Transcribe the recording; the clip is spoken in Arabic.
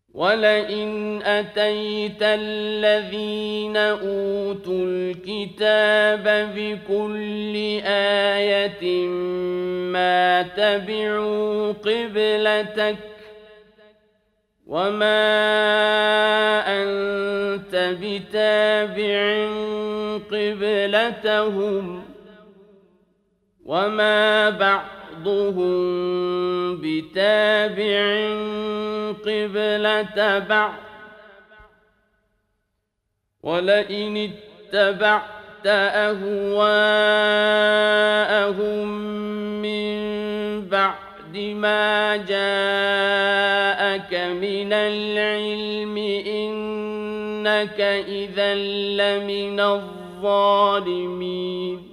وَلَئِنْ أَتَيْتَ الَّذِينَ أُوتُوا الْكِتَابَ بِكُلِّ آيَةٍ مَا تَبِعُوا قِبْلَتَكَ وَمَا أَنتَ بِتَابِعٍ قِبْلَتَهُمْ وَمَا بَعْضُهُم بِتَابِعٍ قِبْلَةَ بَعْضٍ ۚ وَلَئِنِ اتَّبَعْتَ أَهْوَاءَهُم مِّن بَعْدِ مَا جَاءَكَ مِنَ الْعِلْمِ إِنَّكَ إِذًا لَّمِنَ الظَّالِمِينَ